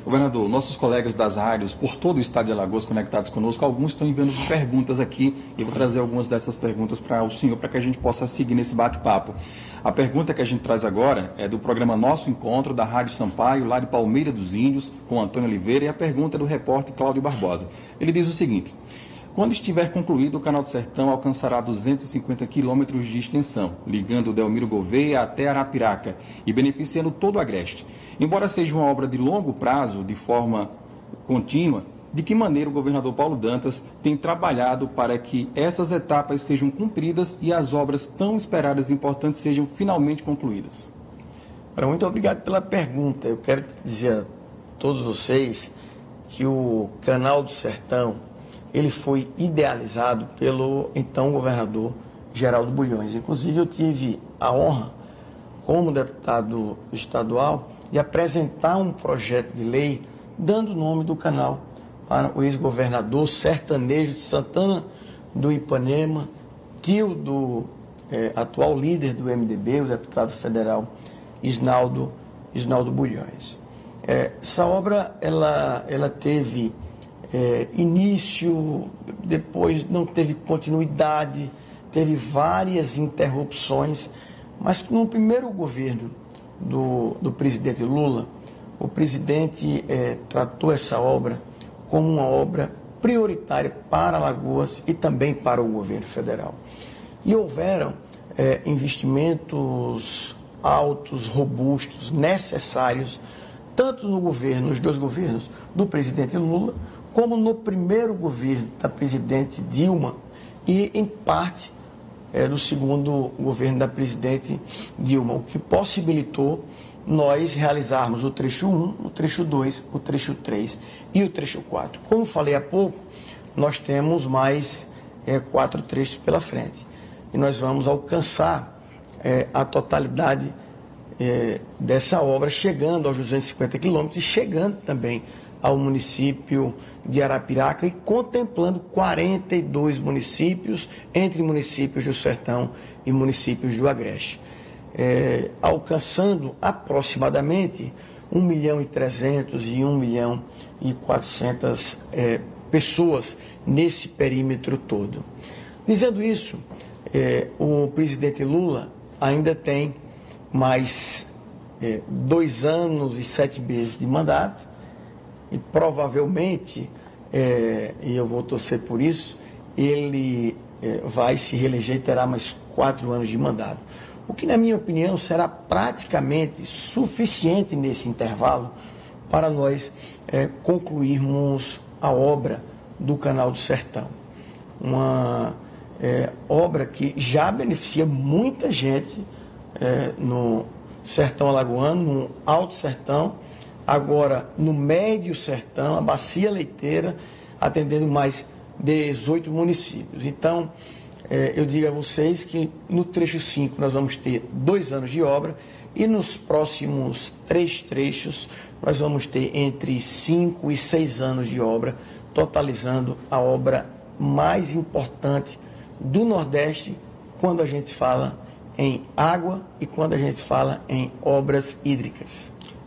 Governador, nossos colegas das rádios por todo o estado de Alagoas conectados conosco, alguns estão enviando perguntas aqui e eu vou trazer algumas dessas perguntas para o senhor, para que a gente possa seguir nesse bate-papo. A pergunta que a gente traz agora é do programa Nosso Encontro, da Rádio Sampaio, lá de Palmeira dos Índios, com Antônio Oliveira, e a pergunta é do repórter Cláudio Barbosa. Ele diz o seguinte: quando estiver concluído, o Canal do Sertão alcançará 250 quilômetros de extensão, ligando o Delmiro Gouveia até Arapiraca e beneficiando todo o Agreste. Embora seja uma obra de longo prazo, de forma contínua, de que maneira o governador Paulo Dantas tem trabalhado para que essas etapas sejam cumpridas e as obras tão esperadas e importantes sejam finalmente concluídas? Muito obrigado pela pergunta. Eu quero dizer a todos vocês que o Canal do Sertão ele foi idealizado pelo então governador Geraldo Bulhões. Inclusive, eu tive a honra, como deputado estadual, de apresentar um projeto de lei dando o nome do canal para o ex-governador sertanejo de Santana do Ipanema, tio do atual líder do MDB, o deputado federal Isnaldo Bulhões. Essa obra ela teve início, depois não teve continuidade, teve várias interrupções, mas no primeiro governo do presidente Lula, o presidente tratou essa obra como uma obra prioritária para Alagoas e também para o governo federal. E houveram investimentos altos, robustos, necessários, tanto no governo, nos dois governos do presidente Lula, como no primeiro governo da presidente Dilma e, em parte, no segundo governo da presidente Dilma, o que possibilitou nós realizarmos o trecho 1, o trecho 2, o trecho 3 e o trecho 4. Como falei há pouco, nós temos mais 4 trechos pela frente. E nós vamos alcançar a totalidade dessa obra, chegando aos 250 quilômetros e chegando também ao município de Arapiraca e contemplando 42 municípios, entre municípios do Sertão e municípios do Agreste, alcançando aproximadamente 1.300.000 e 1.400.000 pessoas nesse perímetro todo. Dizendo isso, o presidente Lula ainda tem mais 2 anos e 7 meses de mandato, e provavelmente, e eu vou torcer por isso, ele vai se reeleger e terá mais 4 anos de mandato. O que, na minha opinião, será praticamente suficiente nesse intervalo para nós concluirmos a obra do Canal do Sertão. Uma obra que já beneficia muita gente no Sertão Alagoano, no Alto Sertão, agora no Médio Sertão, a Bacia Leiteira, atendendo mais 18 municípios. Então, eu digo a vocês que no trecho 5 nós vamos ter 2 anos de obra e nos próximos 3 trechos nós vamos ter entre 5 e 6 anos de obra, totalizando a obra mais importante do Nordeste quando a gente fala em água e quando a gente fala em obras hídricas.